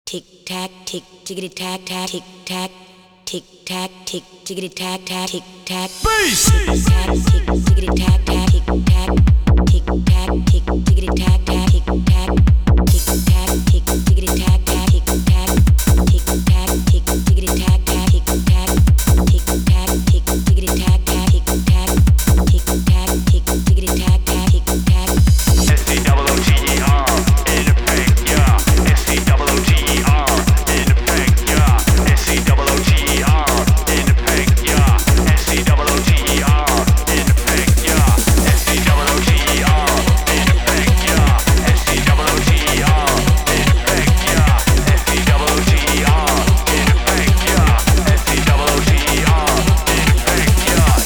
Tick tack, tick tickety tack tack, tick tack, tick tack, tick tickety tack tack, tick tack. Bass. Tick tack, tick tickety tack tack, tick tack, tick tack, tick tickety tack tack, tick tack, tick tack, tick tickety tack tack, tick tack, tick tack, tick tickety tack tack, tick tack, tick tack, tick tickety tack tack, tick tack, tick tack, tick tickety tack tack, tick tack. S-E-double-O-T-E-R in effect, yeah. S-E-double-O-T-E-R in effect, yeah. S-E-double-O-T-E-R in effect, yeah. S-E-double-O-T-E-R in effect, yeah. S-E-double-O-T-E-R in effect, yeah. S-E-double-O-T-E-R in effect, yeah. S-E-double-O-T-E-R in effect, yeah. S-E-double-O-T-E-R in effect, yeah.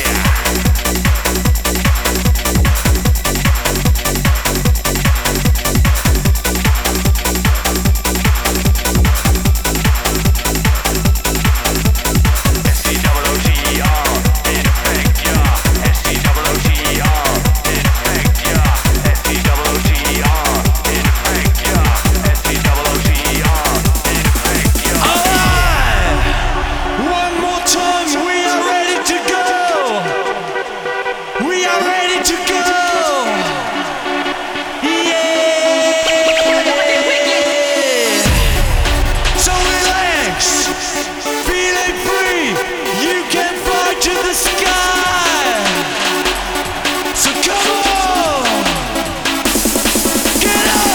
One more time, we are ready to go. We are ready to go. Yeah. So relax, feeling free. You can fly to the sky. So come on, get up.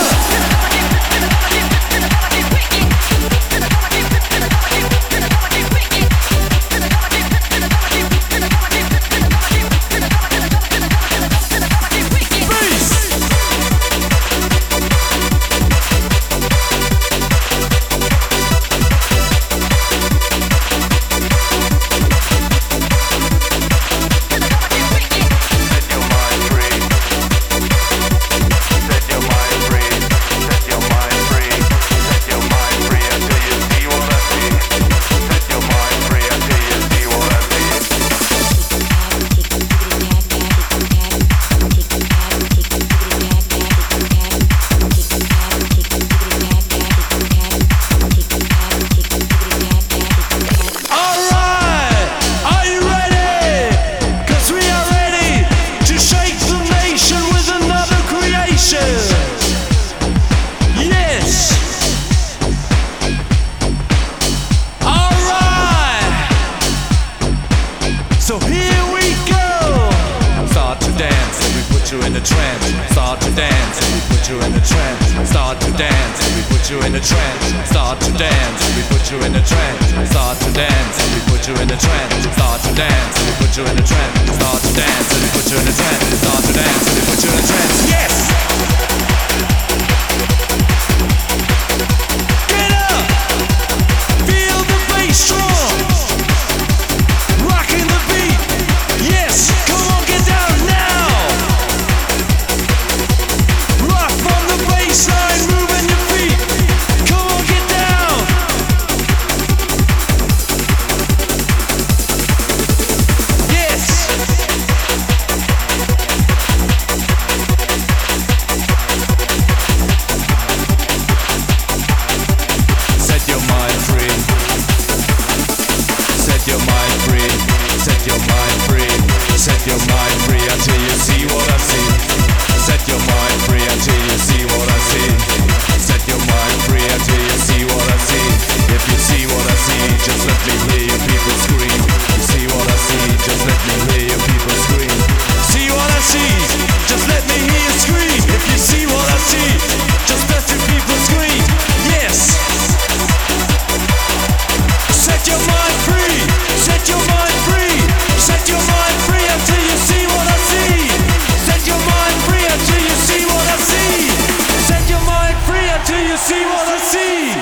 So here we go. Start to dance and we put you in a trance. Start to dance and we put you in a trance. Start to dance and we put you in a trance. Start to dance and we put you in a trance. Start to dance and we put you in a trance. Start to dance and we put you in a trance. Start to dance and we put you in a trance. Start to dance and we put you in a trance. Yes. Get up. Feel the bass strong. Rocking the beat. Yes, come on, get down now. Rock from the bassline, moving your feet. Come on, get down. Yes. Set your mind free. Set your mind free. Set your mind free. Set your mind free until you see what I see. Set your mind free until you see what I see. Set your mind free until you see what I see. If you see what I see, just let me hear your people scream. You see what I see, just let me hear your people scream. See what I see, just let me hear you scream. If you see what I see, just let your people scream. Yes. Set your mind free. Set your mind free. Set your mind free until you see what I see. Set your mind free until you see what I see. Set your mind free until you see what I see.